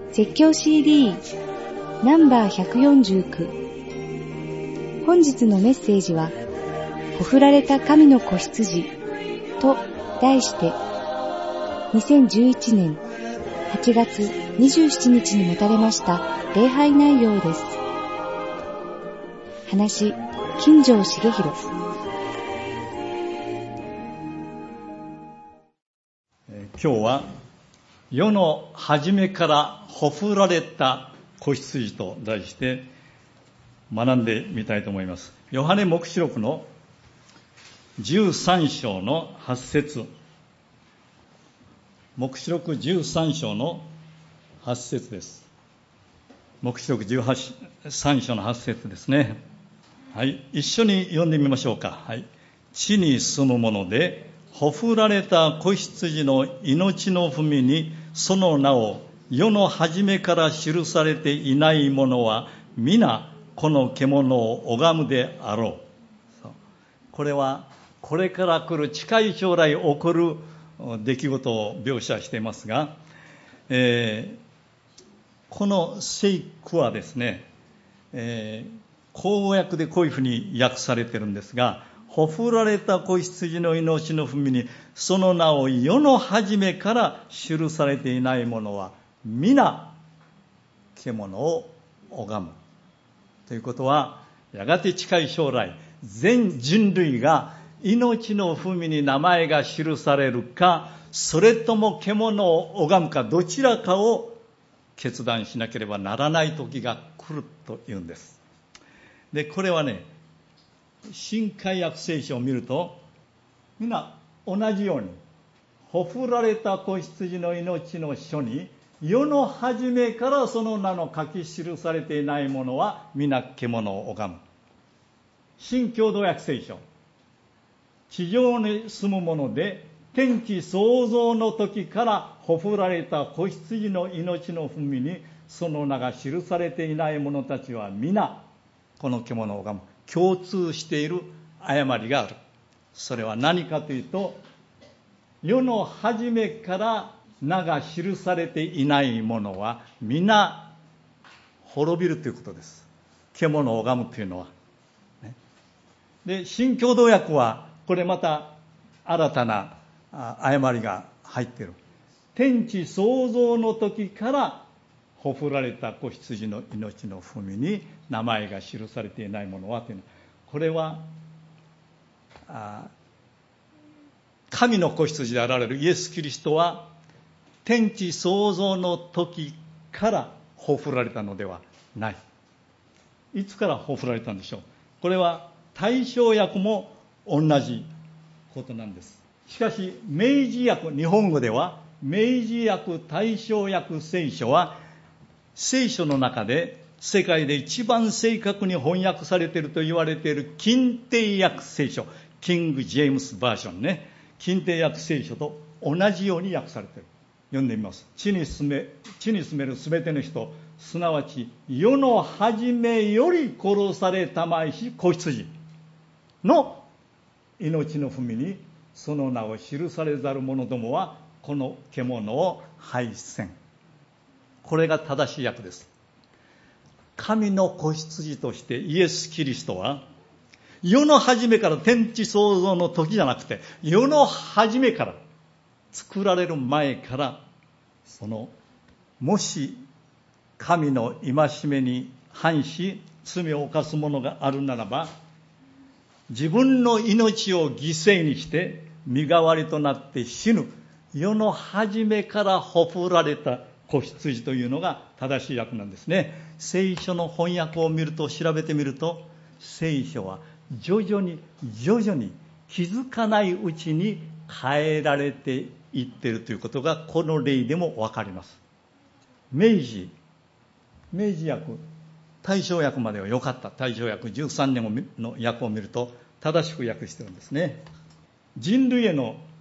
説教 CD ナンバー149。本日のメッセージは、ほふられた神の子羊と題して、2011年8月27日に持たれました礼拝内容です。話、金城茂弘。 今日は世の初めからほふられた子羊と題して学んでみたいと思います。ヨハネ黙示録の13章の8節、黙示録13章の8節です。黙示録13章の8節ですね。はい、一緒に読んでみましょうか。はい、地に住むものでほふられた子羊の命の文にその名を世の初めから記されていない者は皆この獣を拝むであろう。これはこれから来る近い将来起こる出来事を描写していますが、この聖句はですね、口語訳でこういうふうに訳されているんですが、ほふられた子羊の命の文にその名を世の初めから記されていない者は皆獣を拝むということは、やがて近い将来全人類が命の文に名前が記されるか、それとも獣を拝むか、どちらかを決断しなければならない時が来るというんです。で、これはね、新海訳聖書を見るとみんな同じように、ほふられた子羊の命の書に世の初めからその名の書き記されていない者は皆獣を拝む。新共同訳聖書、地上に住む者で天地創造の時からほふられた子羊の命の文にその名が記されていない者たちは皆この獣を拝む。共通している誤りがある。それは何かというと、世の初めから名が記されていない者は皆滅びるということです。獣を拝むというのは。で、新共同訳はこれまた新たな誤りが入っている。天地創造の時からほふられた子羊の命の文に名前が記されていないものはというのは、これは神の子羊であられるイエス・キリストは天地創造の時からほふられたのではない。いつからほふられたんでしょう。これは大正訳も同じことなんです。しかし明治訳、日本語では明治訳、大正訳聖書は聖書の中で世界で一番正確に翻訳されていると言われている近帝訳聖書、キング・ジェームス・バージョンね、近帝訳聖書と同じように訳されている。読んでみます。地に住めるすべての人、すなわち世の初めより殺されたまいし子羊の命の文にその名を記されざる者どもはこの獣を拝せん。これが正しい訳です。神の子羊としてイエス・キリストは世の初めから、天地創造の時じゃなくて世の初めから、作られる前から、もし神の戒めに反し罪を犯す者があるならば、自分の命を犠牲にして身代わりとなって死ぬ、世の初めからほふられた子羊というのが正しい訳なんですね。聖書の翻訳を見ると、調べてみると、聖書は徐々に気づかないうちに変えられていっているということがこの例でもわかります。明治訳、大正訳までは良かった。大正訳13年の訳を見ると正しく訳してるんですね。人類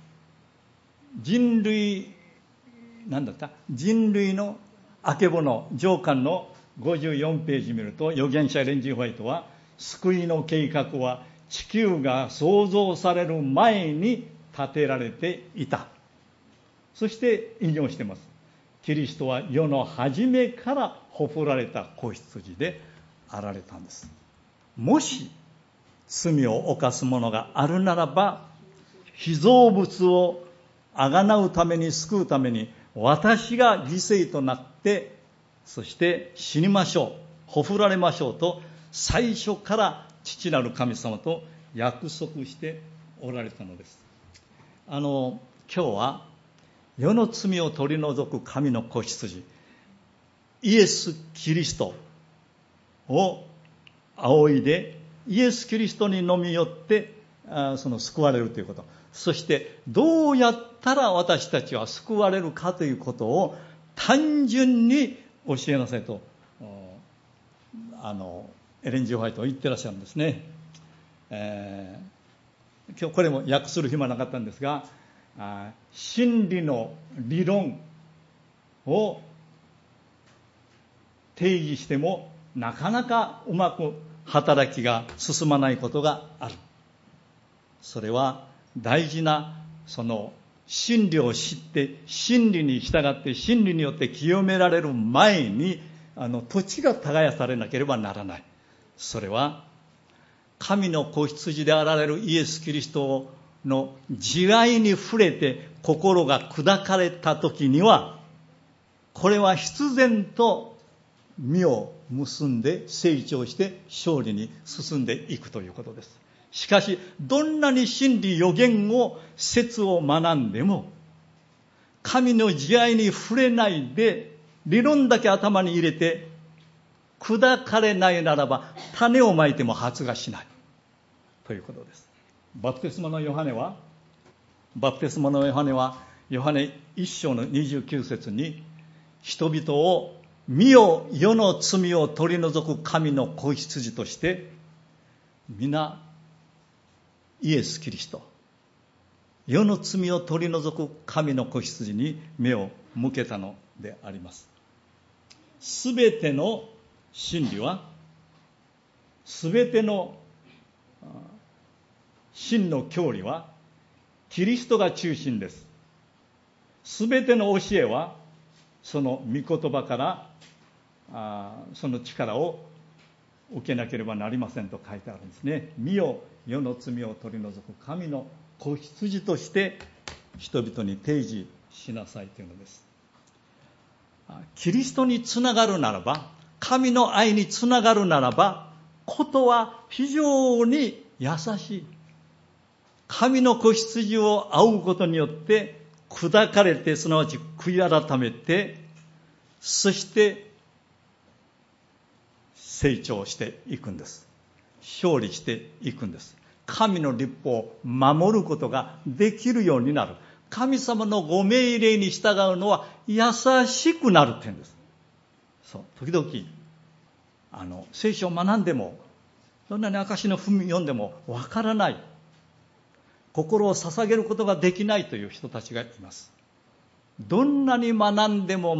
のあけぼの上巻の54ページ見ると、預言者エレン・ジー・ホワイトは、救いの計画は地球が創造される前に立てられていた。そして引用しています。 キリストは世の初めからほふられた子羊であられたんです。もし罪を犯す者があるならば、被造物をあがなうために、救うために、私が犠牲となって、そして死にましょう、ほふられましょうと、最初から父なる神様と約束しておられたのです。今日は世の罪を取り除く神の子羊、イエス・キリストを仰いで、イエス・キリストにのみよって救われるということ、そしてどうやったら私たちは救われるかということを単純に教えなさいとエレン・ジホワイトは言ってらっしゃるんですね。今日これも訳する暇なかったんですが、真理の理論を定義してもなかなかうまく働きが進まないことがある。それは大事なその真理を知って真理に従って真理によって清められる前に土地が耕されなければならない。それは神の子羊であられるイエス・キリストの慈愛に触れて心が砕かれた時には、これは必然と実を結んで成長して勝利に進んでいくということです。しかしどんなに真理予言を説を学んでも、神の慈愛に触れないで理論だけ頭に入れて砕かれないならば、種をまいても発芽しないということです。バプテスマのヨハネはヨハネ1章の29節に、人々を見よ世の罪を取り除く神の子羊として皆イエス・キリスト、世の罪を取り除く神の子羊に目を向けたのであります。すべての真理は、すべての真の教理はキリストが中心です。すべての教えはその御言葉からその力を受けなければなりませんと書いてあるんですね。見よ世の罪を取り除く神の子羊として人々に提示しなさいというのです。キリストにつながるならば、神の愛につながるならば、ことは非常に優しい。神の子羊を仰ぐことによって砕かれて、すなわち悔い改めて、そして成長していくんです。勝利していくんです。神の律法を守ることができるようになる。神様のご命令に従うのは優しくなるって言うんです。そう、時々聖書を学んでも、どんなに証の文読んでもわからない、心を捧げることができないという人たちがいます。どんなに学んでも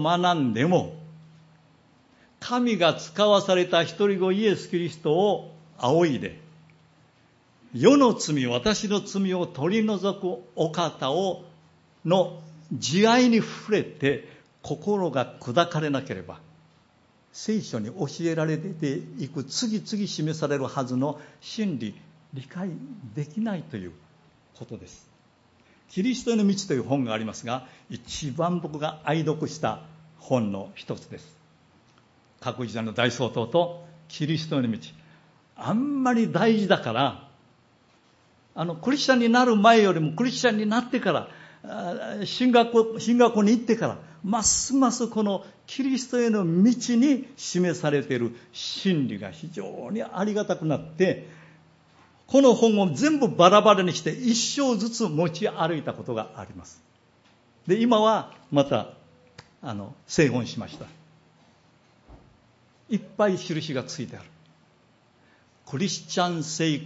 神が使わされた一人子イエス・キリストを仰いで、世の罪、私の罪を取り除くお方の慈愛に触れて心が砕かれなければ、聖書に教えられていく次々示されるはずの真理、理解できないということです。キリストへの道という本がありますが、一番僕が愛読した本の一つです。各時代の大総統とキリストへの道。あんまり大事だから、クリスチャンになる前よりもクリスチャンになってから、神学校に行ってから、ますますこのキリストへの道に示されている真理が非常にありがたくなって、この本を全部バラバラにして一章ずつ持ち歩いたことがあります。で、今はまた製本しました。いっぱい印がついてある。クリスチャン生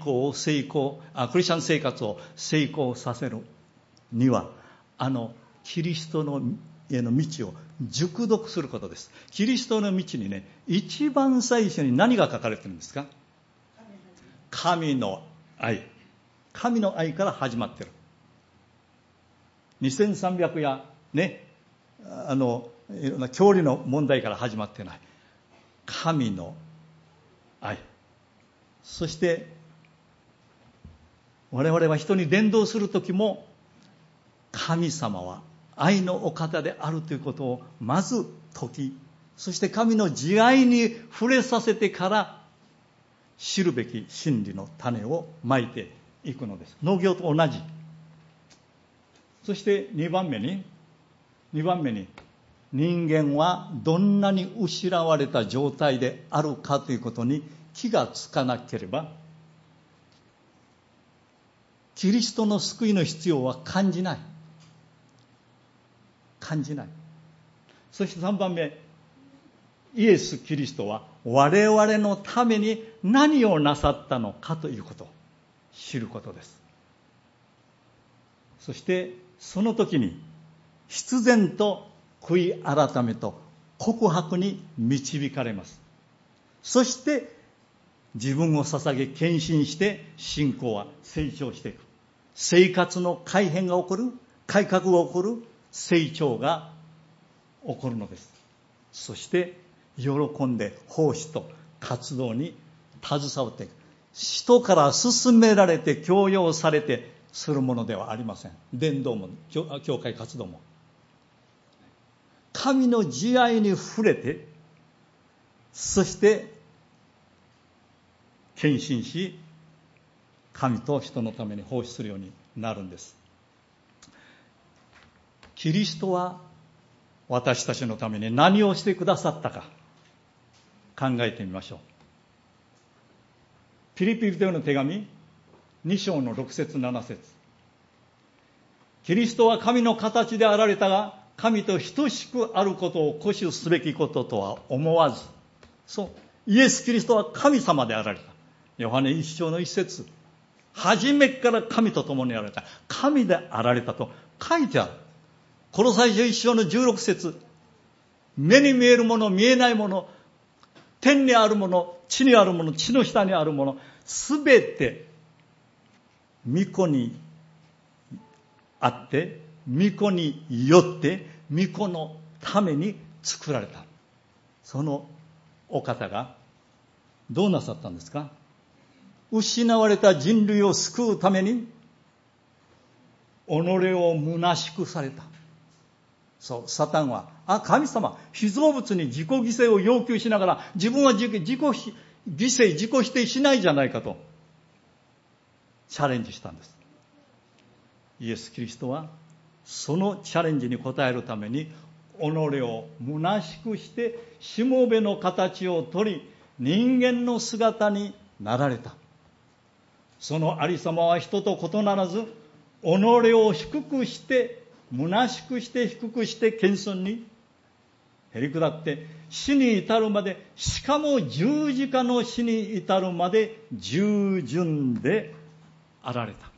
活を成功させるには、キリストのへの道を熟読することです。キリストの道にね、一番最初に何が書かれてるんですか？神の愛。神の愛から始まってる。2300やね、 いろんな教理の問題から始まってない。神の愛。そして我々は人に伝道するときも、神様は愛のお方であるということをまず説き、そして神の慈愛に触れさせてから知るべき真理の種をまいていくのです。農業と同じ。そして2番目に人間はどんなに失われた状態であるかということに気がつかなければ、キリストの救いの必要は感じない。そして3番目、イエス・キリストは我々のために何をなさったのかということを知ることです。そしてその時に必然と悔い改めと告白に導かれます。そして自分を捧げ献身して信仰は成長していく。生活の改変が起こる、改革が起こる、成長が起こるのです。そして喜んで奉仕と活動に携わっていく。人から勧められて強要されてするものではありません。伝道も教会活動も神の慈愛に触れて、そして献身し神と人のために奉仕するようになるんです。キリストは私たちのために何をしてくださったか考えてみましょう。ピリピ人への手紙2章の6節7節。キリストは神の形であられたが、神と等しくあることを固守すべきこととは思わず、そうイエス・キリストは神様であられた。ヨハネ1章の1節。初めから神と共にあられた、神であられたと書いてある。コロサイ書1章の16節。目に見えるもの、見えないもの、天にあるもの、地にあるもの、地の下にあるもの、すべて御子にあって、御子によって、御子のために作られた。そのお方がどうなさったんですか？失われた人類を救うために己を虚しくされた。そう、サタンは、神様、被造物に自己犠牲を要求しながら、自分は自己犠牲、自己否定しないじゃないかと、チャレンジしたんです。イエス・キリストは、そのチャレンジに応えるために、己を虚しくして、しもべの形をとり、人間の姿になられた。そのありさまは人と異ならず、己を低くして、虚しくして低くして謙遜にへり下って死に至るまで、しかも十字架の死に至るまで従順であられた。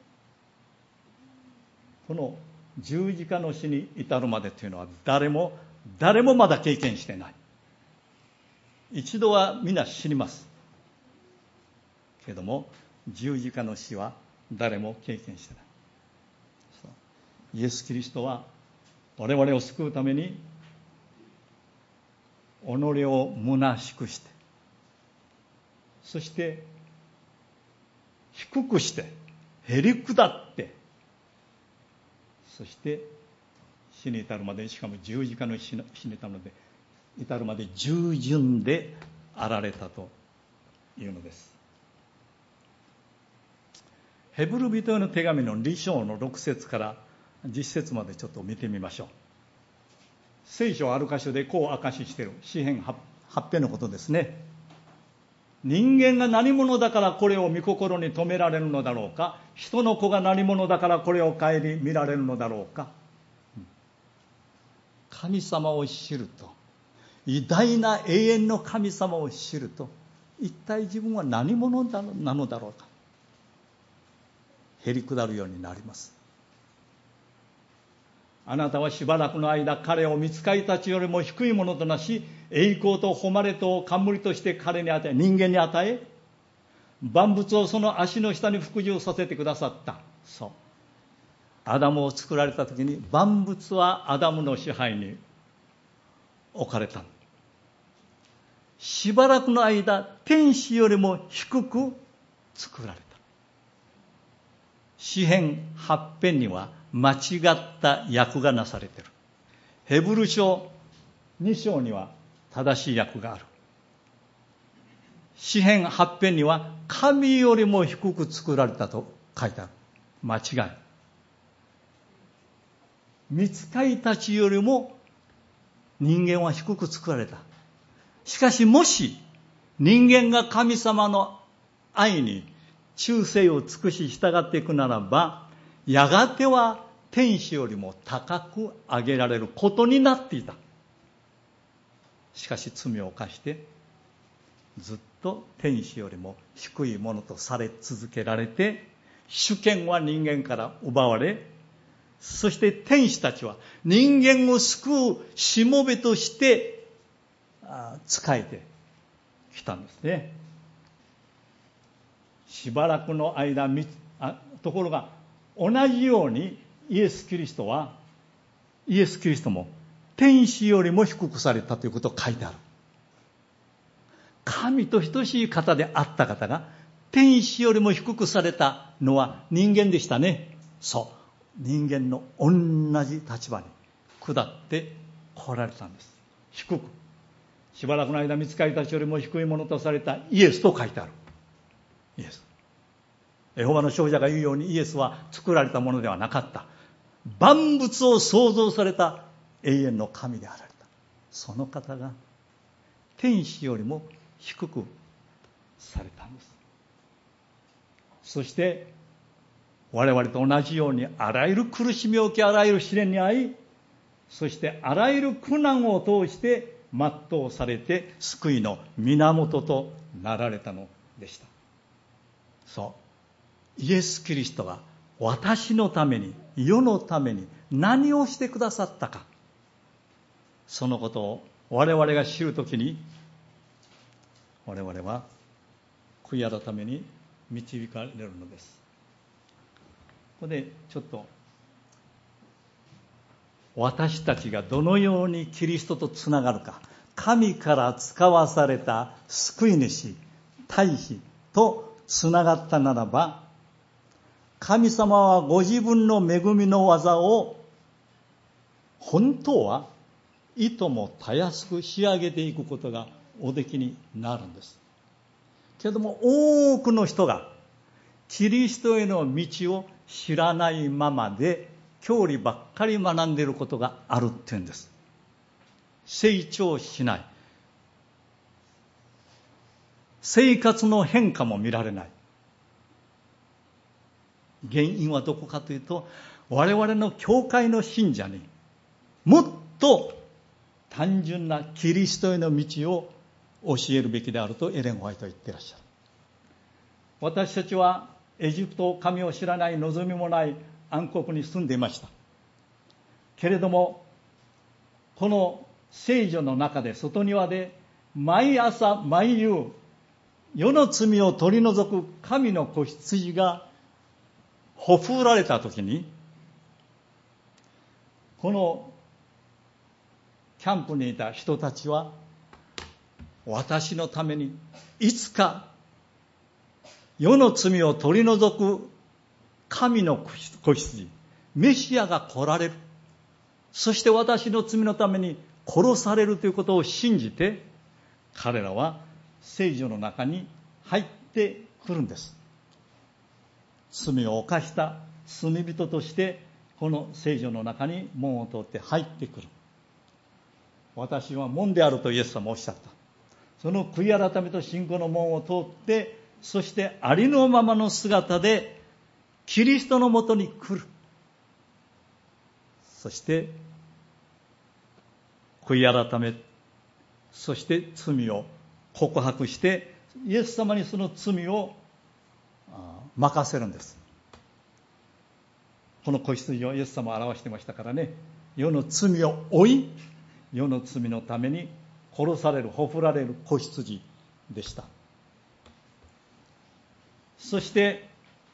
この十字架の死に至るまでというのは誰もまだ経験してない。一度は皆死にますけれども、十字架の死は誰も経験してない。イエス・キリストは我々を救うために己を虚しくして、そして低くしてへり下って、そして死に至るまで、しかも十字架の死に至るまで従順であられたというのです。ヘブル人への手紙の2章の6節から10節までちょっと見てみましょう。聖書ある箇所でこう証ししている。詩編8編のことですね。人間が何者だからこれを御心に留められるのだろうか。人の子が何者だからこれを顧みられるのだろうか。神様を知ると、偉大な永遠の神様を知ると、一体自分は何者なのだろうか。へり下るようになります。あなたはしばらくの間彼を御使いたちよりも低いものとなし、栄光と誉れと冠として彼に与え、人間に与え、万物をその足の下に服従させてくださった。そう、アダムを作られた時に万物はアダムの支配に置かれた。しばらくの間、天使よりも低く作られた。詩編8編には間違った訳がなされている。ヘブル書2章には正しい訳がある。詩編8編には神よりも低く作られたと書いてある。間違い。御使いたちよりも人間は低く作られた。しかしもし人間が神様の愛に忠誠を尽くし従っていくならば、やがては天使よりも高く上げられることになっていた。しかし罪を犯してずっと天使よりも低いものとされ続けられて、主権は人間から奪われ、そして天使たちは人間を救うしもべとして仕えてきたんですね。しばらくの間、ところが同じようにイエス・キリストも天使よりも低くされたということを書いてある。神と等しい方であった方が天使よりも低くされたのは人間でしたね。そう、人間の同じ立場に下って来られたんです。低く、しばらくの間御使いたちよりも低いものとされたイエスと書いてある。イエス、エホバの証者が言うように、イエスは作られたものではなかった。万物を創造された永遠の神であられた。その方が天使よりも低くされたんです。そして我々と同じようにあらゆる苦しみを受け、あらゆる試練に遭い、そしてあらゆる苦難を通して全うされて救いの源となられたのでした。そう、イエス・キリストが私のために、世のために何をしてくださったか、そのことを我々が知るときに、我々は悔い改めに導かれるのです。ここでちょっと私たちがどのようにキリストとつながるか、神から使わされた救い主、大使とつながったならば、神様はご自分の恵みの技を本当はいともたやすく仕上げていくことがおできになるんです。けれども多くの人がキリストへの道を知らないままで教理ばっかり学んでいることがあるっていうんです。成長しない、生活の変化も見られない。原因はどこかというと、我々の教会の信者にもっと単純なキリストへの道を教えるべきであるとエレン・ホワイトは言っていらっしゃる。私たちはエジプト、神を知らない、望みもない暗黒に住んでいましたけれども、この聖女の中で、外庭で毎朝毎夕世の罪を取り除く神の子羊がほふられたときに、このキャンプにいた人たちは、私のためにいつか世の罪を取り除く神の子羊、メシアが来られる、そして私の罪のために殺されるということを信じて、彼らは聖女の中に入ってくるんです。罪を犯した罪人としてこの聖女の中に門を通って入ってくる。私は門であるとイエス様おっしゃった。その悔い改めと信仰の門を通って、そしてありのままの姿でキリストのもとに来る。そして悔い改め、そして罪を告白してイエス様にその罪を任せるんです。この子羊をイエス様を表してましたからね。世の罪を負い、世の罪のために殺される、ほふられる子羊でした。そして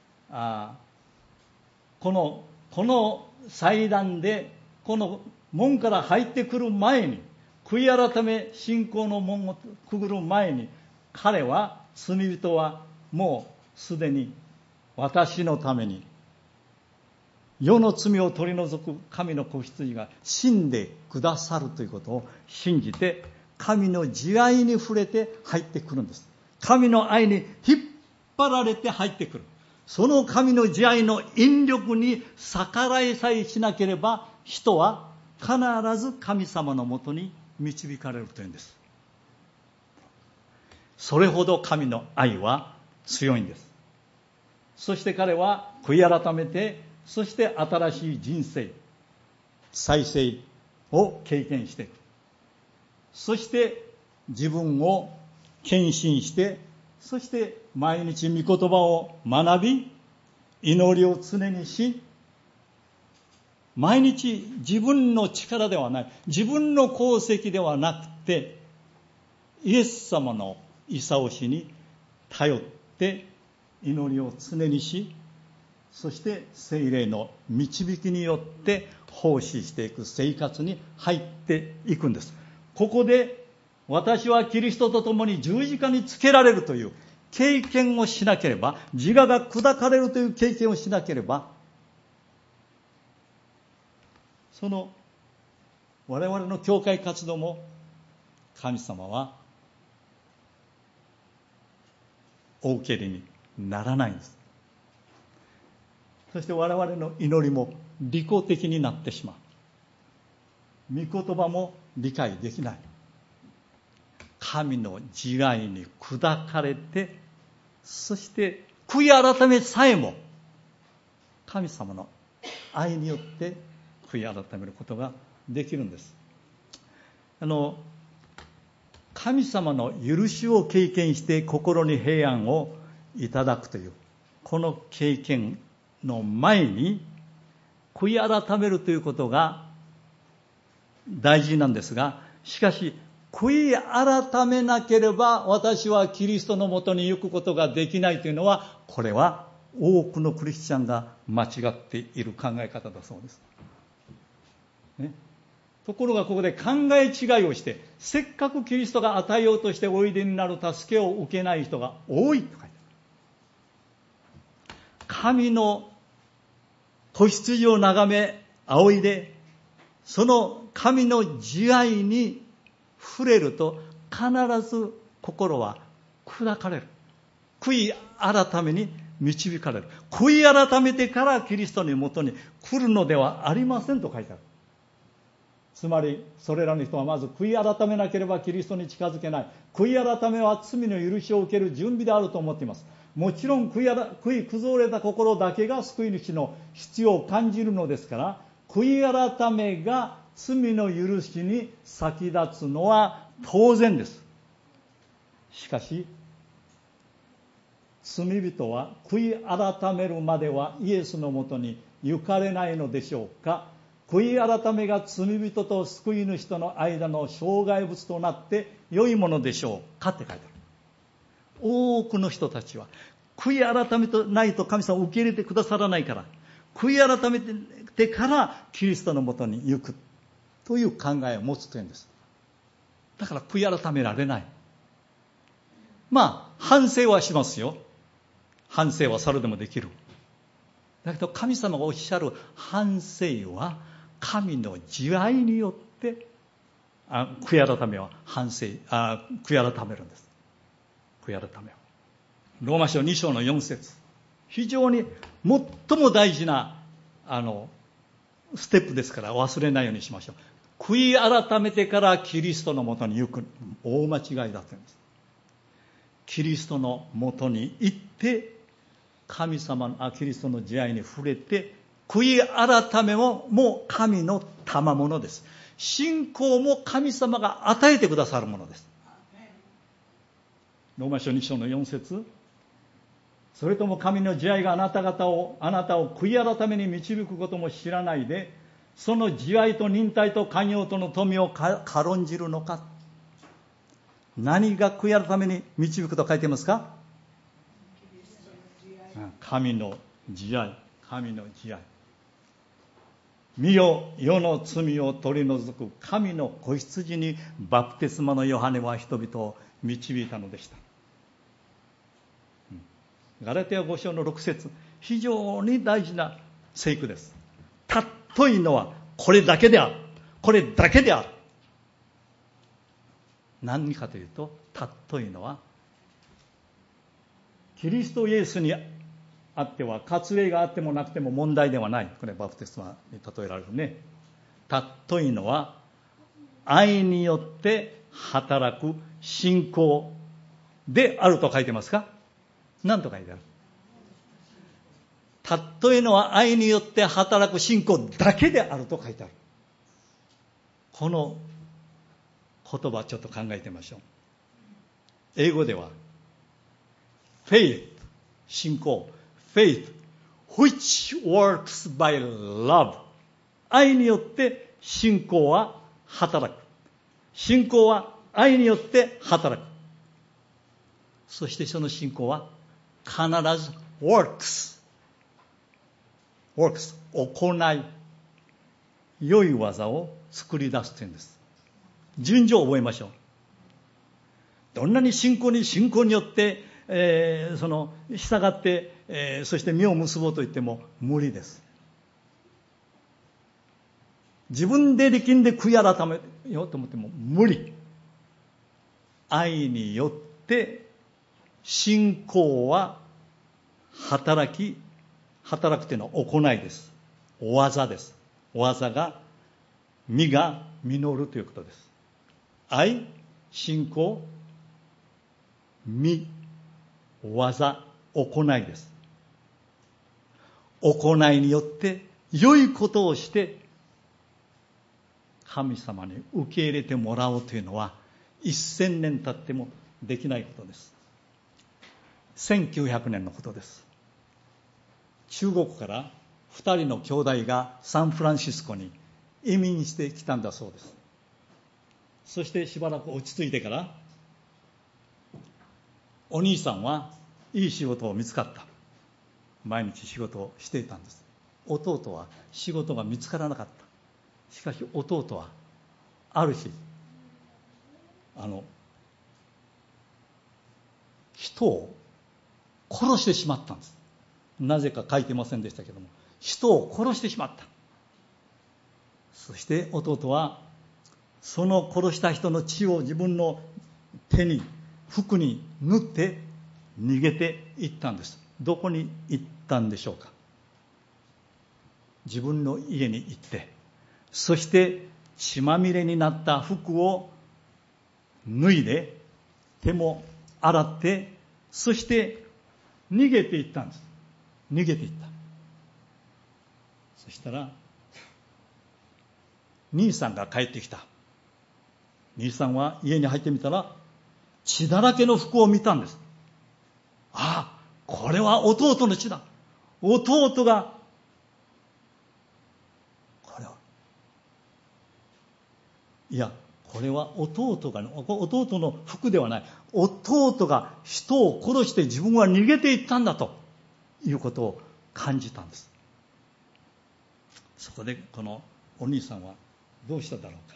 この祭壇でこの門から入ってくる前に、 悔い改め信仰の門をくぐる前に、彼は、罪人はもうすでに私のために世の罪を取り除く神の子羊が死んでくださるということを信じて、神の慈愛に触れて入ってくるんです。神の愛に引っ張られて入ってくる。その神の慈愛の引力に逆らいさえしなければ、人は必ず神様のもとに導かれるというんです。それほど神の愛は強いんです。そして彼は悔い改めて、そして新しい人生、再生を経験していく。そして自分を献身して、そして毎日御言葉を学び、祈りを常にし、毎日自分の力ではない、自分の功績ではなくて、イエス様の勲しに頼って祈りを常にし、そして聖霊の導きによって奉仕していく生活に入っていくんです。ここで私はキリストと共に十字架につけられるという経験をしなければ、自我が砕かれるという経験をしなければ、その我々の教会活動も神様はお受け入れにならないんです。そして我々の祈りも利己的になってしまう。御言葉も理解できない。神の慈愛に砕かれて、そして悔い改めさえも神様の愛によって悔い改めることができるんです。神様の許しを経験して心に平安をいただくというこの経験の前に、悔い改めるということが大事なんですが、しかし悔い改めなければ私はキリストのもとに行くことができないというのは、これは多くのクリスチャンが間違っている考え方だそうです、ね。ところがここで考え違いをして、せっかくキリストが与えようとしておいでになる助けを受けない人が多いと書いてある。神の子羊を眺め仰いで、その神の慈愛に触れると必ず心は砕かれる。悔い改めに導かれる。悔い改めてからキリストのもとに来るのではありませんと書いてある。つまりそれらの人はまず悔い改めなければキリストに近づけない。悔い改めは罪の許しを受ける準備であると思っています。もちろん悔い崩れた心だけが救い主の必要を感じるのですから、悔い改めが罪の許しに先立つのは当然です。しかし罪人は悔い改めるまではイエスのもとに行かれないのでしょうか。悔い改めが罪人と救い主との間の障害物となって良いものでしょうかって書いてある。多くの人たちは悔い改めないと神様を受け入れてくださらないから、悔い改めてからキリストのもとに行くという考えを持つというんです。だから悔い改められない。反省はしますよ。反省は猿でもできる。だけど神様がおっしゃる反省は神の慈愛によって悔い改めは悔い改めるんです。悔い改めはローマ書2章の4節、非常に最も大事なステップですから忘れないようにしましょう。悔い改めてからキリストのもとに行く、大間違いだというんです。キリストのもとに行ってキリストの慈愛に触れて、悔い改めもう神の賜物です。信仰も神様が与えてくださるものです。ローマ書2章の4節、それとも神の慈愛があなたを悔い改めに導くことも知らないで、その慈愛と忍耐と寛容との富を軽んじるのか。何が悔い改めに導くと書いてますか？神の慈愛、神の慈愛。 見よ、世の罪を取り除く神の子羊にバプテスマのヨハネは人々を導いたのでした。ガラテヤ5章の6節、非常に大事な聖句です。たっといのはこれだけである。これだけである。何かというと、たっといのはキリストイエスにあっては割礼があってもなくても問題ではない。これバプテスマに例えられるね。たっといのは愛によって働く信仰であると書いてますか？何と書いてある？たっといのは愛によって働く信仰だけであると書いてある。この言葉ちょっと考えてみましょう。英語では faith 信仰、faith which works by love 愛によって信仰は働く。信仰は愛によって働く。そしてその信仰は必ず works 行い、良い技を作り出すというんです。順序を覚えましょう。どんなに信仰によって、従って、そして実を結ぼうと言っても無理です。自分で力んで悔い改めようと思っても無理。愛によって信仰は働くというのは行いです。お技です。お技が実が実るということです。愛、信仰、実、技、行いです。行いによって良いことをして神様に受け入れてもらおうというのは1000年経ってもできないことです。1900年のことです。中国から2人の兄弟がサンフランシスコに移民してきたんだそうです。そしてしばらく落ち着いてからお兄さんはいい仕事を見つかった。毎日仕事をしていたんです。弟は仕事が見つからなかった。しかし弟はある日人を殺してしまったんです。なぜか書いてませんでしたけども、人を殺してしまった。そして弟はその殺した人の血を自分の手に服に塗って逃げていったんです。どこに行ったんでしょうか？自分の家に行って、そして血まみれになった服を脱いで手も洗って、そして逃げていったんです。逃げていった。そしたら兄さんが帰ってきた。兄さんは家に入ってみたら血だらけの服を見たんです。ああ、これは弟の血だ。弟がこれは弟の服ではない。弟が人を殺して自分は逃げていったんだということを感じたんです。そこでこのお兄さんはどうしただろうか。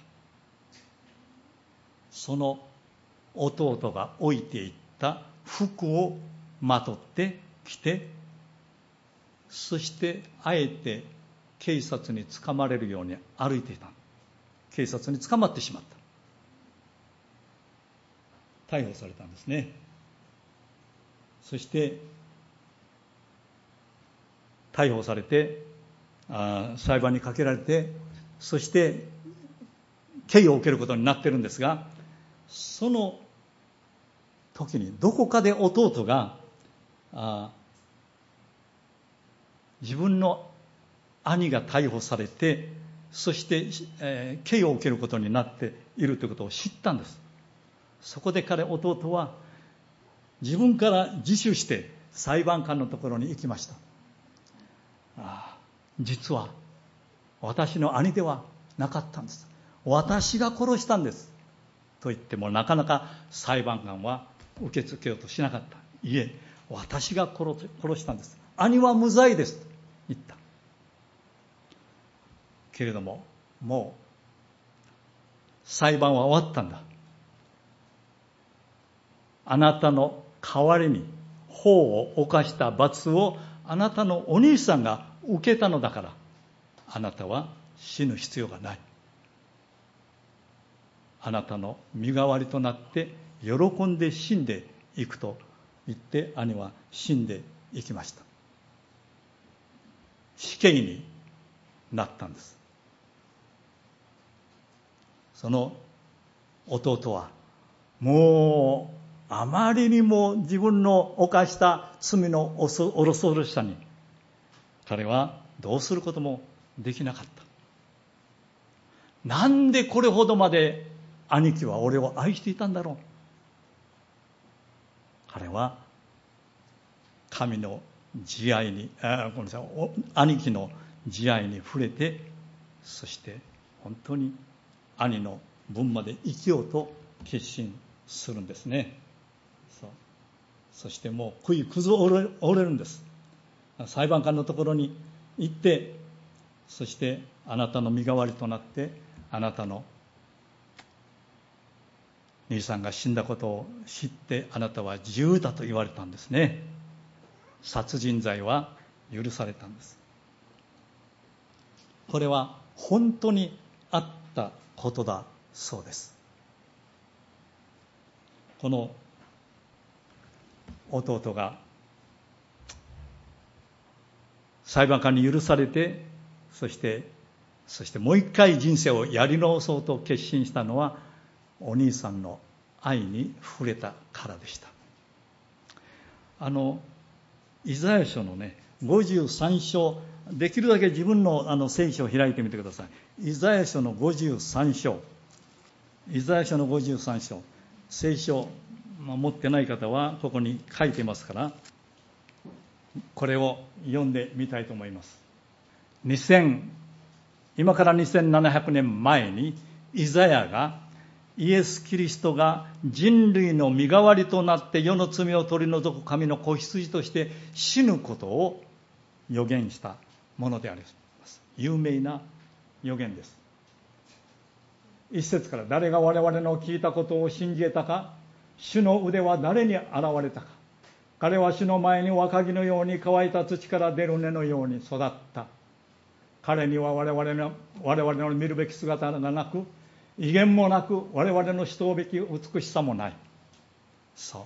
その弟が置いていった服をまとってきて、そしてあえて警察に捕まれるように歩いていた。警察に捕まってしまった。逮捕されたんですね。そして逮捕されて裁判にかけられて、そして刑を受けることになっているんですが、その時にどこかで弟が自分の兄が逮捕されて、そして、刑を受けることになっているということを知ったんです。そこで弟は自分から自首して裁判官のところに行きました。実は私の兄ではなかったんです。私が殺したんですと言っても、なかなか裁判官は受け付けようとしなかった。いえ、私が殺したんです。兄は無罪ですと言った。 けれども、もう裁判は終わったんだ。あなたの代わりに法を犯した罰をあなたのお兄さんが受けたのだから、あなたは死ぬ必要がない。あなたの身代わりとなって喜んで死んでいくと言って、兄は死んでいきました。死刑になったんです。その弟はもうあまりにも自分の犯した罪の恐ろしさに、彼はどうすることもできなかった。なんでこれほどまで兄貴は俺を愛していたんだろう。彼は神の慈愛に、兄貴の慈愛に触れて、そして本当に兄の分まで生きようと決心するんですね。そしてもうくず折れるんです。裁判官のところに行って、そしてあなたの身代わりとなって、あなたの兄さんが死んだことを知って、あなたは自由だと言われたんですね。殺人罪は許されたんです。これは本当にあったことだそうです。この弟が裁判官に許されて、そしてもう一回人生をやり直そうと決心したのは、お兄さんの愛に触れたからでした。イザヤ書のね、53章、できるだけ自分の聖書を開いてみてください。イザヤ書の53章。イザヤ書の53章。聖書、持ってない方はここに書いてますから、これを読んでみたいと思います。今から2700年前にイザヤがイエス・キリストが人類の身代わりとなって世の罪を取り除く神の子羊として死ぬことを予言したものであります。有名な予言です。一節から、誰が我々の聞いたことを信じ得たか。主の腕は誰に現れたか。彼は主の前に若木のように乾いた土から出る根のように育った。彼には我々の見るべき姿がなく、威厳もなく、我々の慕うべき美しさもない。そう、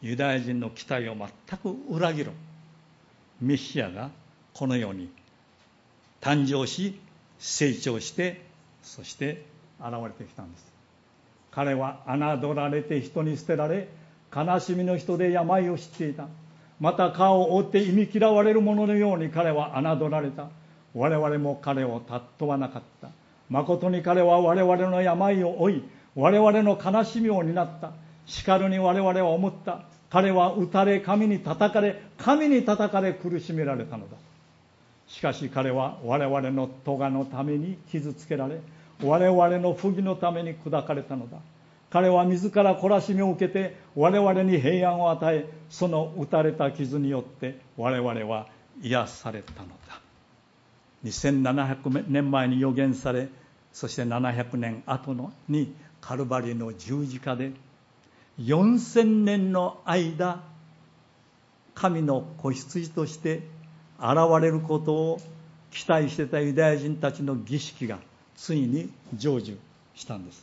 ユダヤ人の期待を全く裏切るメシアがこの世に誕生し、成長して、そして現れてきたんです。彼は侮られて人に捨てられ、悲しみの人で病を知っていた。また顔を覆って忌み嫌われる者のように彼は侮られた。我々も彼を尊ばなかった。誠に彼は我々の病を負い、我々の悲しみを担った。しかるに我々は思った。彼は打たれ、神に叩かれ苦しめられたのだ。しかし彼は我々の咎のために傷つけられ、我々の不義のために砕かれたのだ。彼は自ら懲らしみを受けて我々に平安を与え、その打たれた傷によって我々は癒されたのだ。2700年前に予言され、そして700年後にカルバリの十字架で4000年の間、神の子羊として現れることを期待していたユダヤ人たちの儀式がついに成就したんです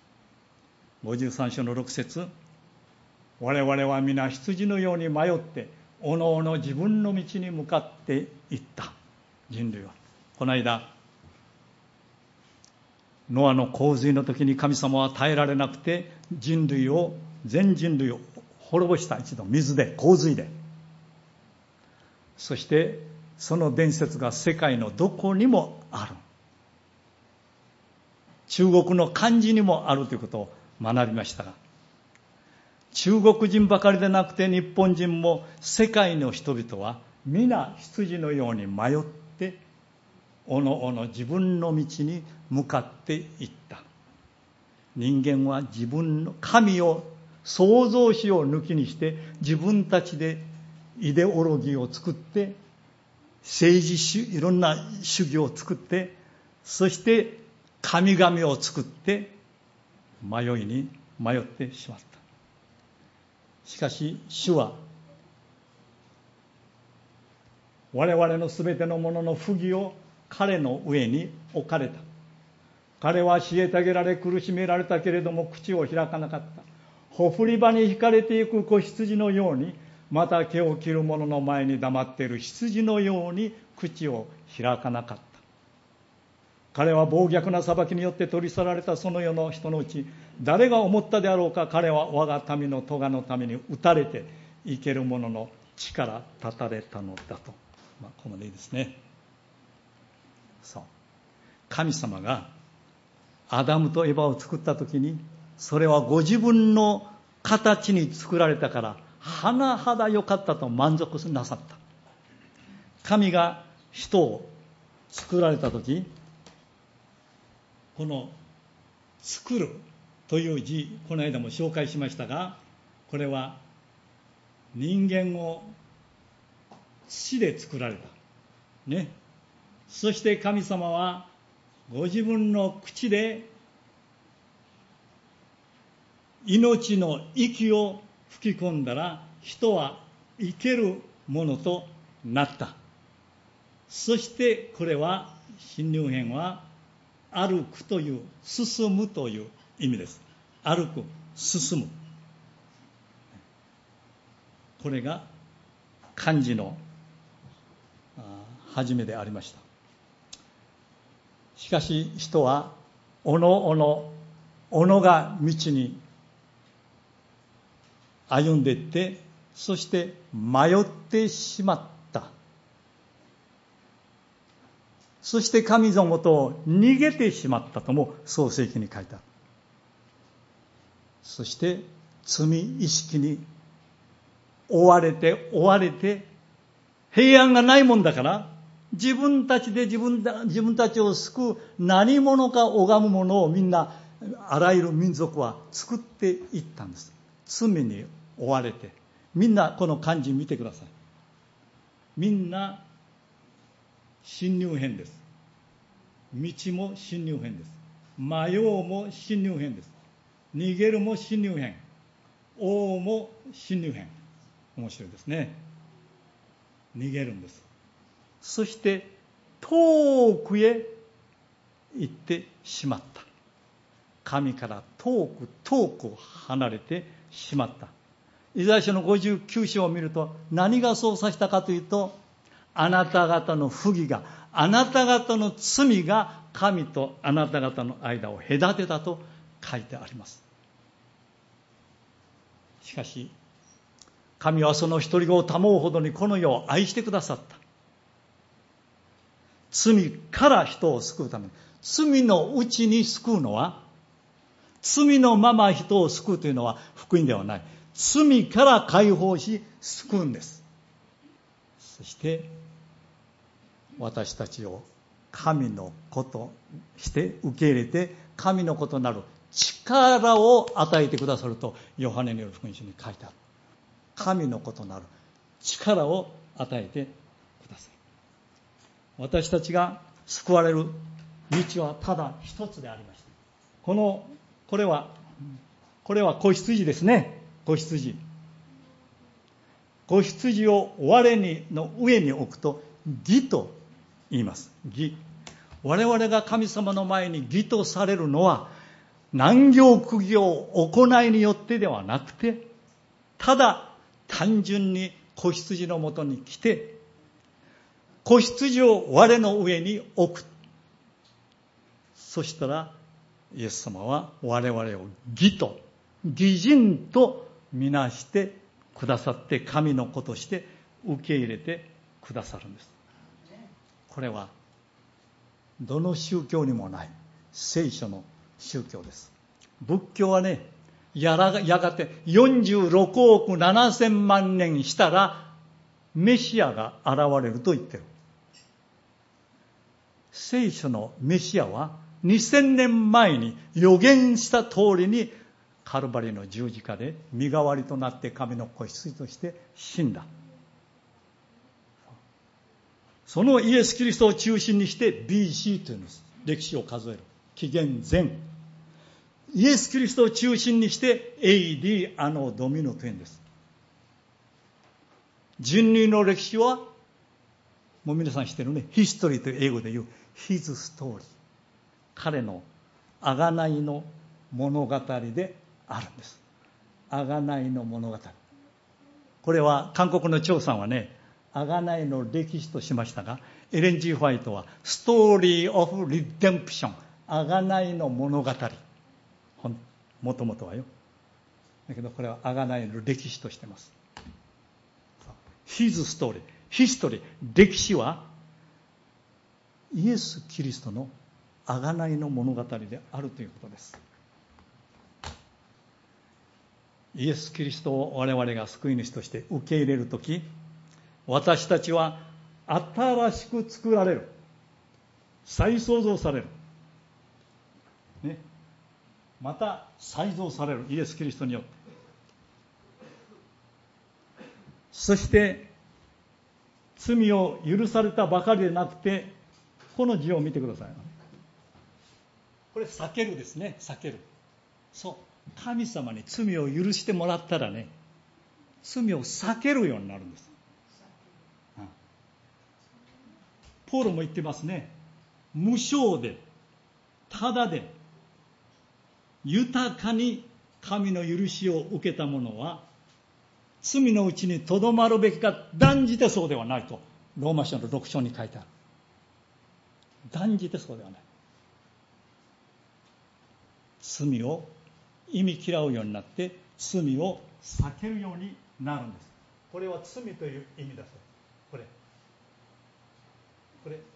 。53章の6節、我々は皆羊のように迷っておのおの自分の道に向かっていった。人類はこの間ノアの洪水の時に神様は耐えられなくて全人類を滅ぼした。一度水で、洪水で。そしてその伝説が世界のどこにもある。中国の漢字にもあるということを学びましたが、中国人ばかりでなくて日本人も世界の人々は皆羊のように迷っておのおの自分の道に向かっていった。人間は自分の神を創造主を抜きにして自分たちでイデオロギーを作って、政治いろんな主義を作って、 そして神々を作って迷ってしまった。しかし主は我々のすべてのものの不義を彼の上に置かれた。彼は虐げられ苦しめられたけれども口を開かなかった。ほふり場に引かれていく子羊のように、また毛を切る者の前に黙っている羊のように口を開かなかった。彼は暴虐な裁きによって取り去られたその世の人のうち、誰が思ったであろうか、彼は我が民の咎のために打たれて生ける者の地から断たれたのだと。ここまでいいですね。そう、神様がアダムとエバを作った時に、それはご自分の形に作られたから甚だ良かったと満足なさった。神が人を作られた時、この作るという字、この間も紹介しましたが、これは人間を土で作られたね。そして神様はご自分の口で命の息を吹き込んだら、人は生けるものとなった。そしてこれは新入編は歩くという、進むという意味です。歩く、進む、これが漢字の初めでありました。しかし人はおのが道に歩んでいって、そして迷ってしまった。そして神のもとを逃げてしまったとも創世記に書いてある。そして罪意識に追われて平安がないもんだから、自分たちで自分たちを救う何者か拝むものをみんな、あらゆる民族は作っていったんです。罪に追われて、みんなこの漢字見てください。みんな新入編です。道も新入編です。迷うも新入編です。逃げるも新入編、追うも新入編。面白いですね。逃げるんです。そして遠くへ行ってしまった。神から遠く離れてしまった。イザヤ書の59章を見ると、何がそうさせたかというと、あなた方の不義が、あなた方の罪が神とあなた方の間を隔てたと書いてあります。しかし神はその一人子を賜うほどにこの世を愛してくださった。罪から人を救うために、罪のうちに救うのは、罪のまま人を救うというのは福音ではない。罪から解放し救うんです。そして私たちを神の子として受け入れて、神の子となる力を与えてくださるとヨハネによる福音書に書いてある。神の子となる力を与えてください。私たちが救われる道はただ一つでありました。これは子羊ですね。子羊を我の上に置くと義と言います。義。我々が神様の前に義とされるのは、難行苦行行いによってではなくて、ただ単純に子羊のもとに来て、子羊を我の上に置く。そしたらイエス様は我々を義人とみなしてくださって、神の子として受け入れてくださるんです。これはどの宗教にもない聖書の宗教です。仏教はね、やがて46億7000万年したらメシアが現れると言ってる。聖書のメシアは2000年前に予言した通りにカルバリの十字架で身代わりとなって神の子羊として死んだ。そのイエス・キリストを中心にして BC というんです。 歴史を数える。紀元前。イエス・キリストを中心にして AD アノドミノ10です。人類の歴史はもう皆さん知ってるね。ヒストリーという英語で言う His Story。彼の贖いの物語であるんです。贖いの物語。これは韓国の張さんはね、贖いの歴史としましたが、エレン・ジー・ホワイトはストーリー・オフ・リデンプション、贖いの物語、もともとはよ。だけどこれは贖いの歴史としてます。His Story、ヒストリー、歴史はイエス・キリストの贖いの物語であるということです。イエス・キリストを我々が救い主として受け入れるとき、私たちは新しく作られる。再創造される。ね。また再造される。イエス・キリストによって。そして、罪を許されたばかりでなくて、この字を見てください。これ、避けるですね。避ける。そう。神様に罪を許してもらったらね、罪を避けるようになるんです。ポールも言ってますね。無償で、ただで、豊かに神の許しを受けた者は、罪のうちにとどまるべきか、断じてそうではないと、ローマ書の6章に書いてある。断じてそうではない。罪を忌み嫌うようになって、罪を避けるようになるんです。これは罪という意味だそう。これ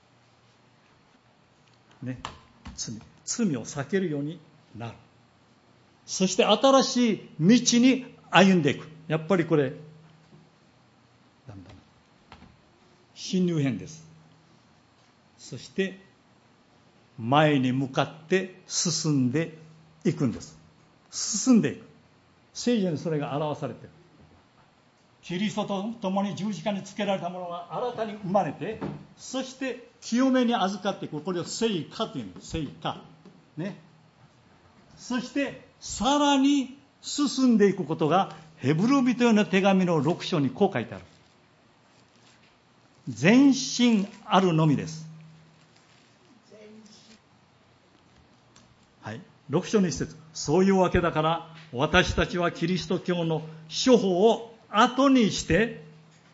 ね、罪を避けるようになる。そして新しい道に歩んでいく。やっぱりこれだんだん新入編です。そして前に向かって進んでいくんです。進んでいく。聖書にそれが表されている。キリストと共に十字架につけられた者が新たに生まれて、そして清めに預かっていく。これを聖化というのです。聖化。ね。そしてさらに進んでいくことがヘブル人への手紙の6章にこう書いてある。前進あるのみです。はい。6章の一節。そういうわけだから私たちはキリスト教の処方を後にして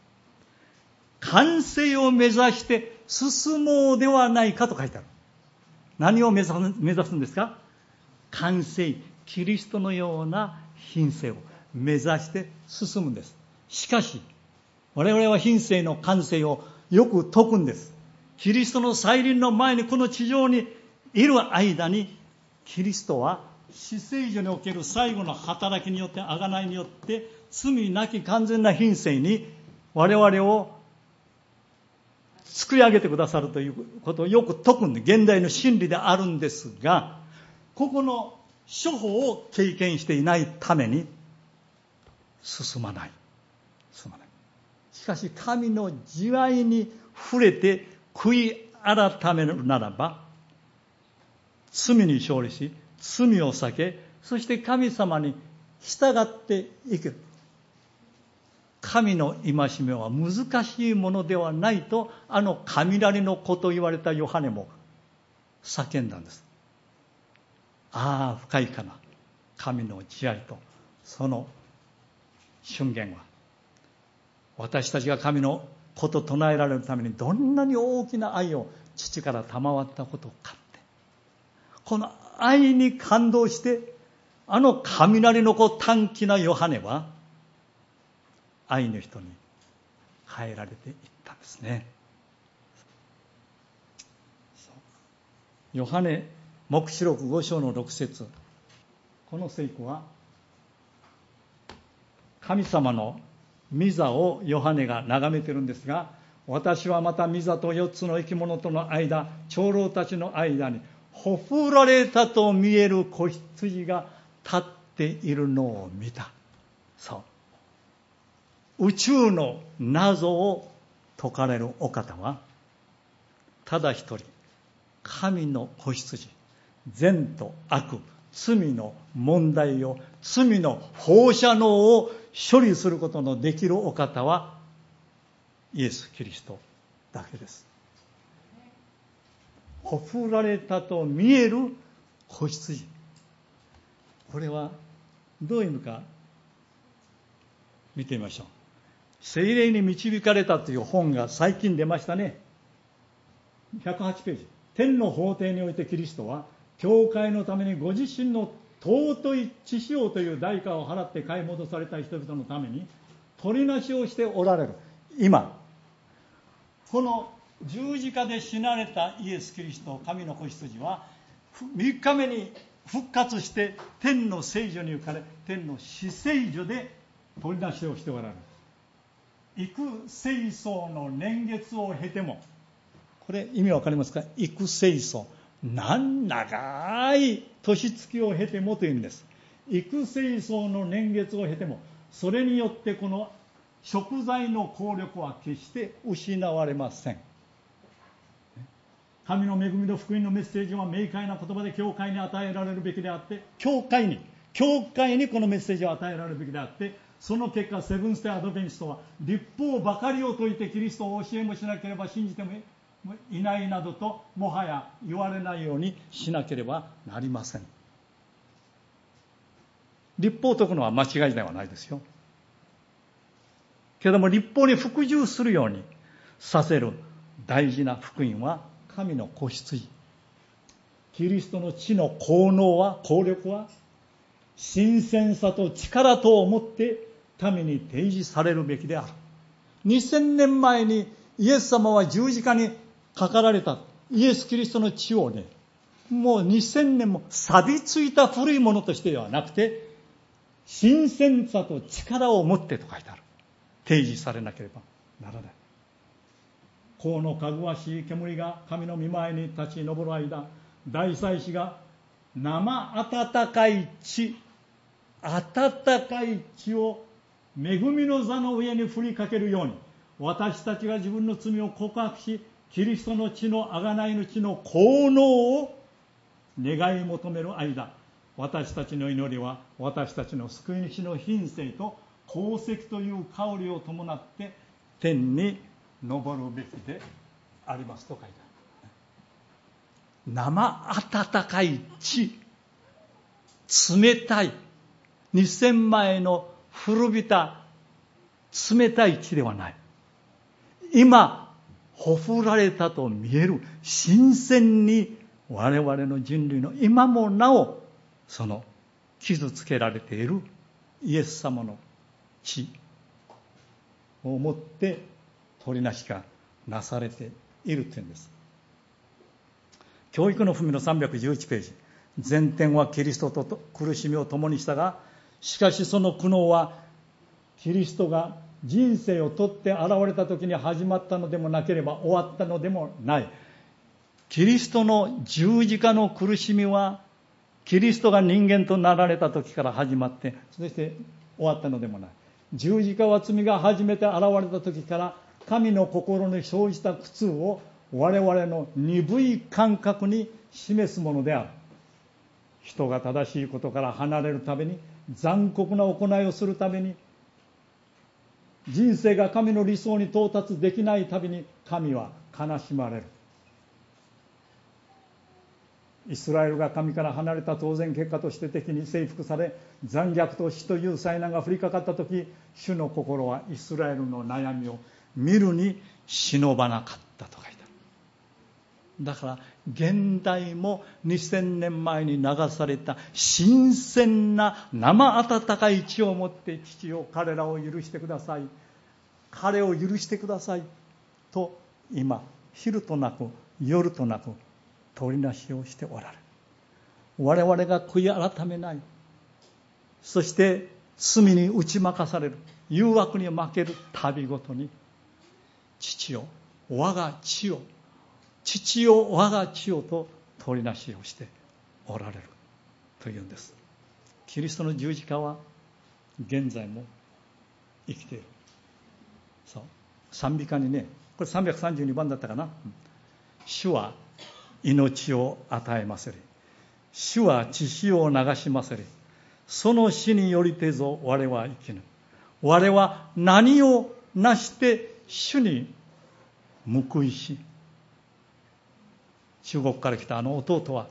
完成を目指して進もうではないかと書いてある。何を目指すんですか？完成、キリストのような品性を目指して進むんです。しかし我々は品性の完成をよく説くんです。キリストの再臨の前にこの地上にいる間に、キリストは死聖所における最後の働きによって、贖いによって罪なき完全な品性に我々を作り上げてくださるということをよく説くんで、現代の真理であるんですが、ここの処方を経験していないために進まない。しかし神の慈愛に触れて悔い改めるならば、罪に勝利し、罪を避け、そして神様に従っていく。神の戒めは難しいものではないと、雷の子と言われたヨハネも叫んだんです。ああ、深いかな。神の慈愛とその瞬間は、私たちが神の子と唱えられるためにどんなに大きな愛を父から賜ったことかって、この愛に感動して、雷の子短気なヨハネは愛の人に変えられていったんですね。ヨハネ黙示録5章の6節、この聖句は神様の御座をヨハネが眺めているんですが、私はまた御座と4つの生き物との間、長老たちの間にほふられたと見える子羊が立っているのを見た。そう、宇宙の謎を解かれるお方はただ一人、 神の子羊、善と悪、罪の問題を、罪の放射能を処理することのできるお方はイエス・キリストだけです。ほふられたと見える子羊、これはどういう意味か見てみましょう。聖霊に導かれたという本が最近出ましたね。108ページ。天の法廷においてキリストは教会のためにご自身の尊い血潮という代価を払って買い戻された人々のために取りなしをしておられる。今この十字架で死なれたイエス・キリスト、神の子羊は3日目に復活して天の聖所に行かれ、天の至聖所で取りなしをしておられる。幾世層の年月を経ても、これ意味わかりますか？幾世層、長い年月を経てもという意味です。幾世層の年月を経ても、それによってこの贖罪の効力は決して失われません。神の恵みの福音のメッセージは明快な言葉で教会に与えられるべきであって、教会にこのメッセージを与えられるべきであって、その結果セブンステアドベンチストは律法ばかりを説いてキリストを教えもしなければ信じてもいないなどともはや言われないようにしなければなりません。律法を説くのは間違いではないですよ。けども律法に服従するようにさせる大事な福音は神の子羊、キリストの血の効力は新鮮さと力とをもって民に提示されるべきである。2000年前にイエス様は十字架にかかられたイエス・キリストの血をね、もう2000年も錆びついた古いものとしてではなくて、新鮮さと力を持ってと書いてある。提示されなければならない。香のかぐわしい煙が神の御前に立ち上る間、大祭司が生温かい血を恵みの座の上に振りかけるように、私たちが自分の罪を告白し、キリストの血の贖いの血の効能を願い求める間、私たちの祈りは私たちの救い主の品性と功績という香りを伴って天に昇るべきでありますと書いてある。生温かい血、冷たい2000前の古びた冷たい血ではない。今ほふられたと見える新鮮に我々の人類の今もなおその傷つけられているイエス様の血をもって取りなしがなされている点です。教育の文の311ページ。前典はキリストと苦しみを共にしたが、しかしその苦悩はキリストが人生を取って現れた時に始まったのでもなければ終わったのでもない。キリストの十字架の苦しみはキリストが人間となられた時から始まって、そして終わったのでもない。十字架は罪が初めて現れた時から神の心に生じた苦痛を我々の鈍い感覚に示すものである。人が正しいことから離れるために、残酷な行いをするために、人生が神の理想に到達できないたびに神は悲しまれる。イスラエルが神から離れた当然結果として敵に征服され、残虐と死という災難が降りかかったとき、主の心はイスラエルの悩みを見るに忍ばなかったと書いてある。だから現代も2000年前に流された新鮮な生温かい血をもって、父よ彼らを許してください、彼を許してくださいと今昼となく夜となく取りなしをしておられる。我々が悔い改めない、そして罪に打ち負かされる、誘惑に負けるたびごとに、父よ我が血を、父よ我が血をと取りなしをしておられるというんです。キリストの十字架は現在も生きている。そう、賛美歌にね、これ332番だったかな。主は命を与えますり、主は血潮を流しますり、その死によりてぞ我は生きぬ。我は何をなして主に報いし。中国から来たあの弟は、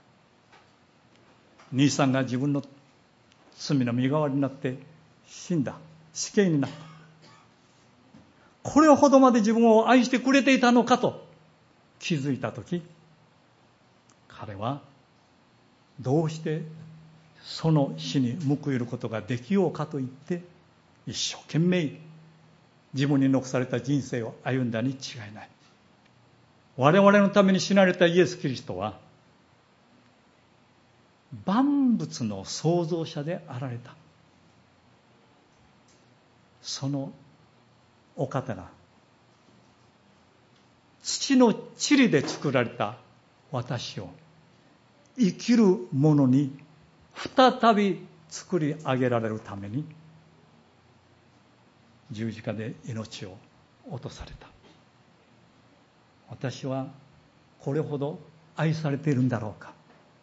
兄さんが自分の罪の身代わりになって死んだ、死刑になった。これほどまで自分を愛してくれていたのかと気づいたとき、彼はどうしてその死に報いることができようかと言って、一生懸命自分に残された人生を歩んだに違いない。我々のために死なれたイエス・キリストは、万物の創造者であられた。そのお方が土の塵で作られた私を生きるものに再び作り上げられるために十字架で命を落とされた。私はこれほど愛されているんだろうか。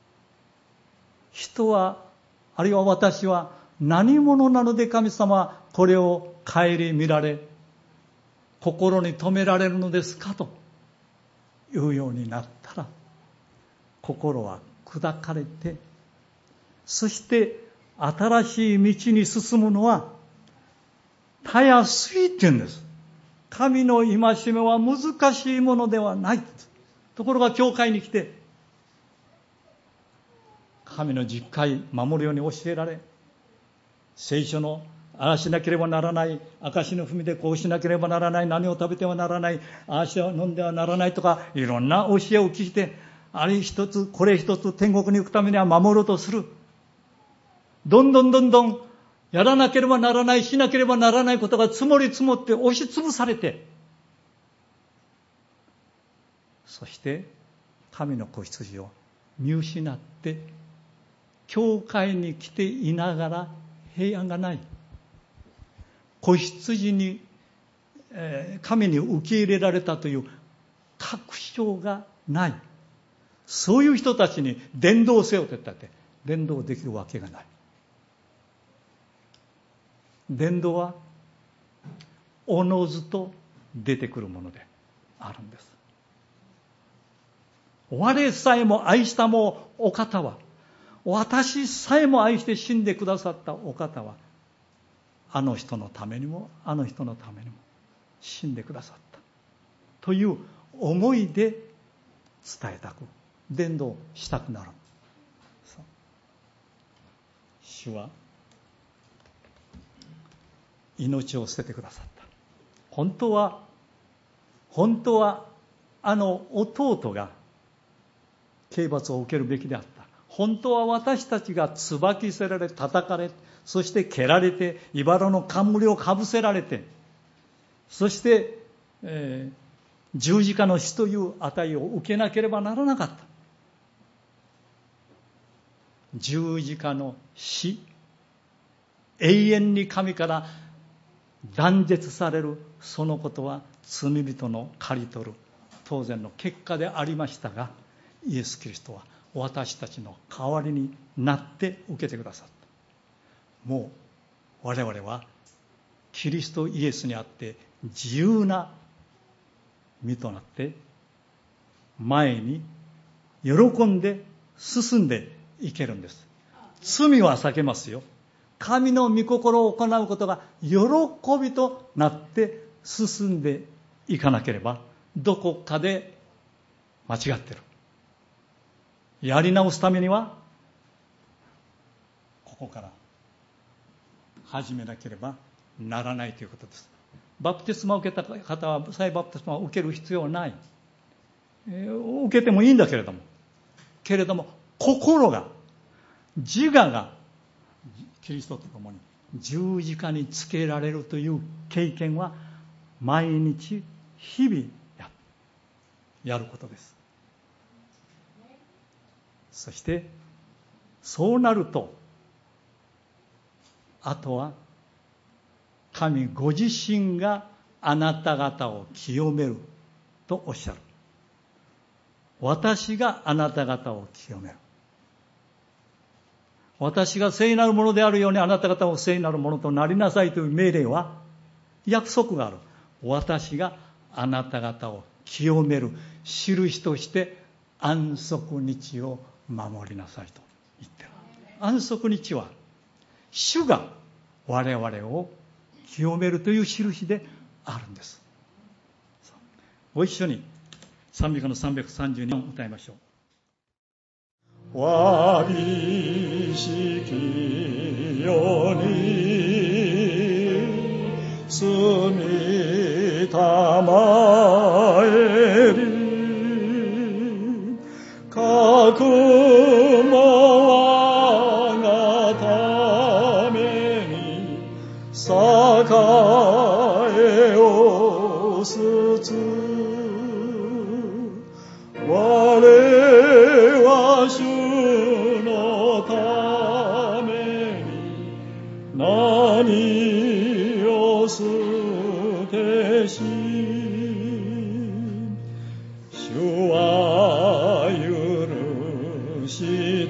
人は、あるいは私は何者なので神様はこれを顧みられ、心に留められるのですかというようになったら、心は砕かれて、そして新しい道に進むのはたやすいって言うんです。神の戒めは難しいものではない。ところが教会に来て、神の実戒守るように教えられ、聖書のああしなければならない、証の踏みでこうしなければならない、何を食べてはならない、ああしては飲んではならないとか、いろんな教えを聞いて、あれ一つこれ一つ天国に行くためには守ろうとする。どんどんやらなければならない、しなければならないことが積もり積もって押しつぶされて、そして神の子羊を見失って、教会に来ていながら平安がない。子羊に、神に受け入れられたという確証がない。そういう人たちに伝道せよと言ったって伝道できるわけがない。伝道はおのずと出てくるものであるんです。我さえも愛したもお方は、私さえも愛して死んでくださったお方は、あの人のためにもあの人のためにも死んでくださったという思いで伝えたく、伝道したくなる。主は命を捨ててくださった。本当はあの弟が刑罰を受けるべきであった。本当は私たちが椿せられ、叩かれ、そして蹴られて、茨の冠をかぶせられて、そして、十字架の死という値を受けなければならなかった。十字架の死、永遠に神から断絶されるそのことは罪人の刈り取る当然の結果でありましたが、イエス・キリストは私たちの代わりになって受けてくださった。もう我々はキリストイエスにあって自由な身となって前に喜んで進んでいけるんです。罪は避けますよ。神の御心を行うことが喜びとなって進んでいかなければ、どこかで間違ってる。やり直すためにはここから始めなければならないということです。バプテスマを受けた方は再バプテスマを受ける必要はない。受けてもいいんだけれども、心が、自我がキリストと共に十字架につけられるという経験は毎日日々やることです。そしてそうなると、あとは神ご自身があなた方を清めるとおっしゃる。 私があなた方を清める。私が聖なるものであるようにあなた方も聖なるものとなりなさいという命令は、約束がある。私があなた方を清める印として安息日を守りなさいと言っている。安息日は主が我々を清めるという印であるんです。ご一緒に賛美歌の332を歌いましょう。わびしき世に住みたまえりかくも我がために栄えをすつ我は主のために何を捨てし主は許し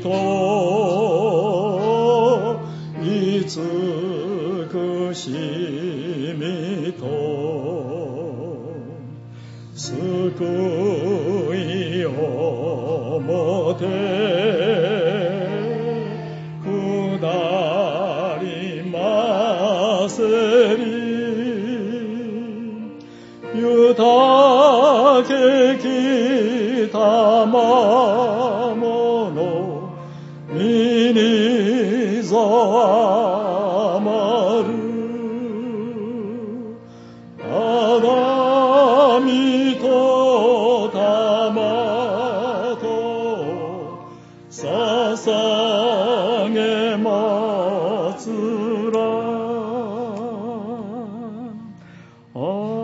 と慈しみと救いをもて下りませり豊けきたまもの身にざまるあがみとたまと捧げまつらア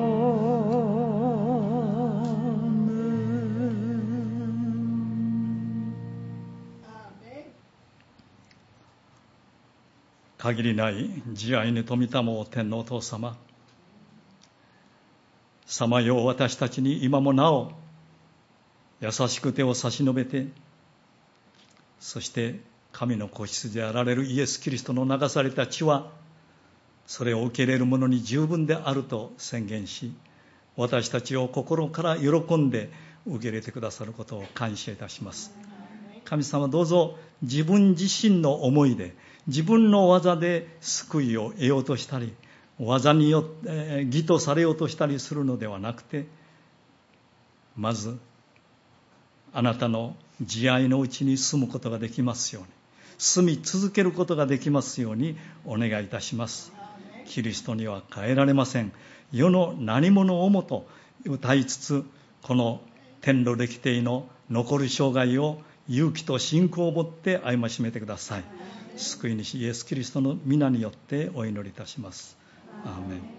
ーメン。限りない慈愛に富みたも天のお父様、さまよう私たちに今もなお優しく手を差し伸べて、そして神の子羊であられるイエス・キリストの流された血はそれを受け入れる者に十分であると宣言し、私たちを心から喜んで受け入れてくださることを感謝いたします。神様、どうぞ自分自身の思いで自分の技で救いを得ようとしたり、技によって義とされようとしたりするのではなくて、まずあなたの慈愛のうちに住むことができますように、住み続けることができますようにお願いいたします。キリストには変えられません。世の何者をもと歌いつつ、この天路歴定の残る生涯を勇気と信仰を持って歩ましめてください。救い主イエス・キリストの皆によってお祈りいたします。アーメン。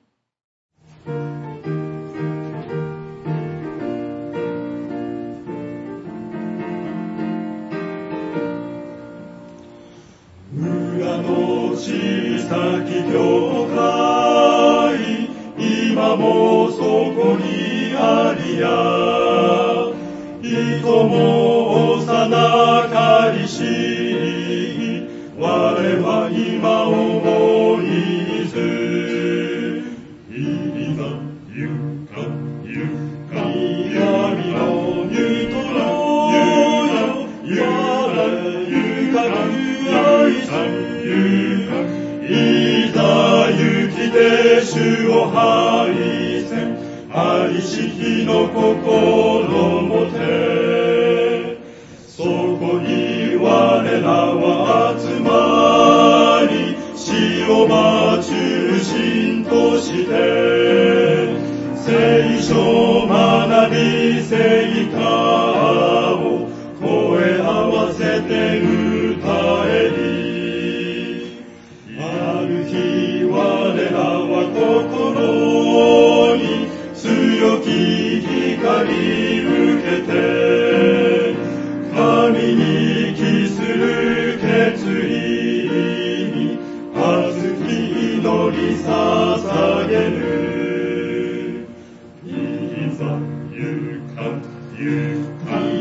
村の小さき教会、今もそこにありや、いとも幼かりしり、我は今思いず、いざゆかゆか闇のゆとろよ、ゆか愛さゆか、いざゆきて主を拝せ、愛しきの心もて、そこに我らは集まり、死をば中心として聖書学び聖歌を声合わせて歌えり、ある日我らは心に強き光受けて、神に帰する決意に熱き祈り捧げる。いざゆかゆか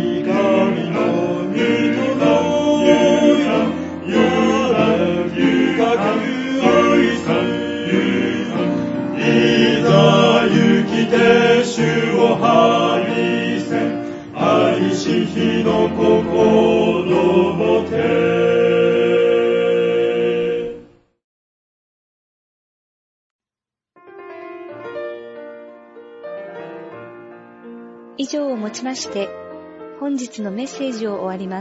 以上をもちまして、本日のメッセージを終わります。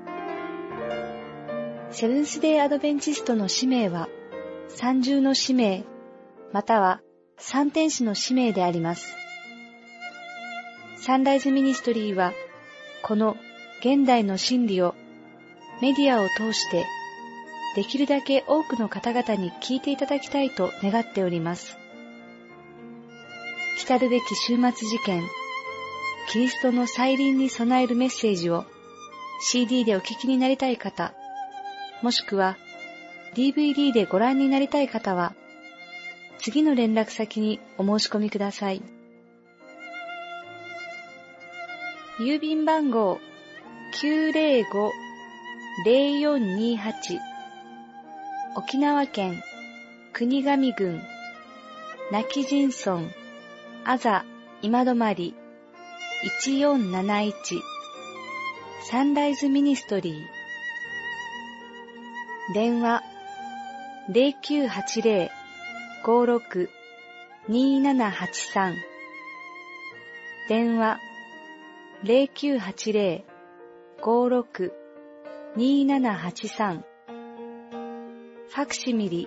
セブンスデーアドベンチストの使命は、三重の使命、または三天使の使命であります。サンライズミニストリーは、この現代の真理をメディアを通して、できるだけ多くの方々に聞いていただきたいと願っております。来るべき終末事件、キリストの再臨に備えるメッセージを CD でお聞きになりたい方、もしくは DVD でご覧になりたい方は、次の連絡先にお申し込みください。郵便番号 905-0428 沖縄県国頭郡今帰仁村あざ今泊1471サンライズミニストリー。電話 0980-56-2783 電話 0980-56-2783 ファクシミリ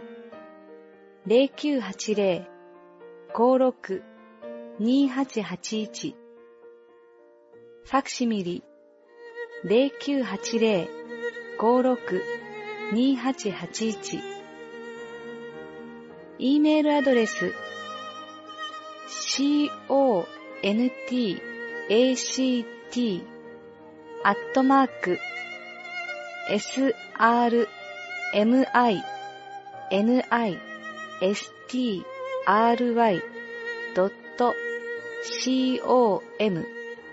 0980-56-2881 ファクシミリ 0980-56-2881 E メールアドレス srmit@srmistry.com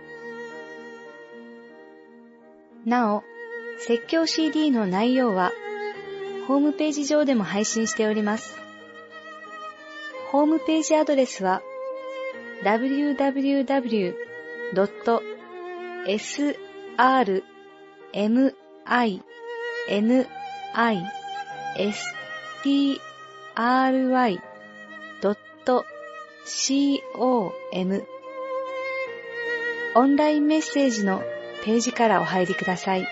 なお、説教 CD の内容はホームページ上でも配信しております。ホームページアドレスは www.srmistry.com オンラインメッセージのページからお入りください。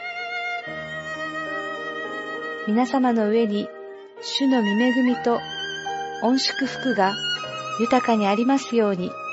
皆様の上に主の御恵みと御祝福が豊かにありますように。